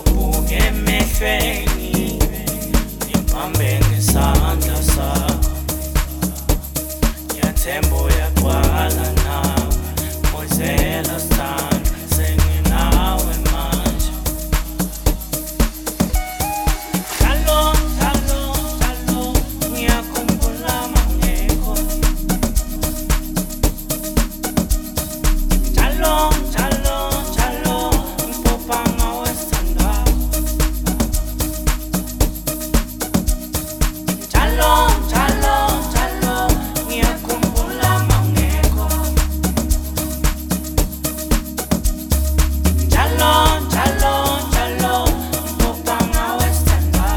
ngizobuka emehlweni ngibambe ngesandla sakho ngiyathemba uyagcwala nawe Moyizela sithando senginawe manje Njalo ngiyakhumbula mangekho Njalo ngipopha ngawe sithandwa Njalo ngiyakhumbula mangekho Njalo ngipopha ngawe sithandwa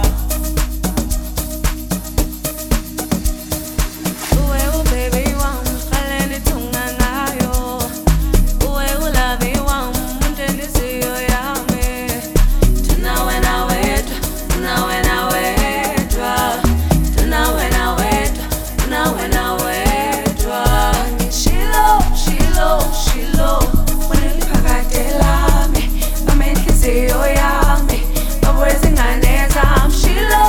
Uwe baby wami khaleni tunganayo Uwe love wami umuntu enhliziyo yami Thina wena wedwa Shilo Uneliphakade lami Bamba inhliziyo yami Babuye izingane zami Shilo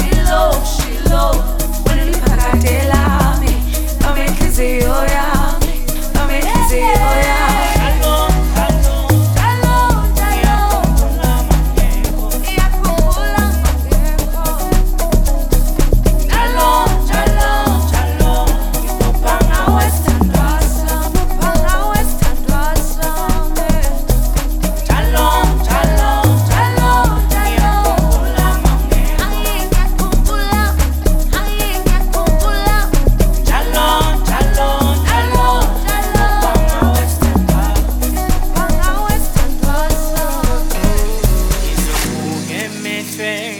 Uneliphakade lami Bamba inhliziyo yami Bamba inhliziyo yami Iyakhumbula mangekho ngipopha ngawe sithandwa ngiyakhumbula mangekho Njalo ngipopha ngawe sithandwa ngizobuka emehlweni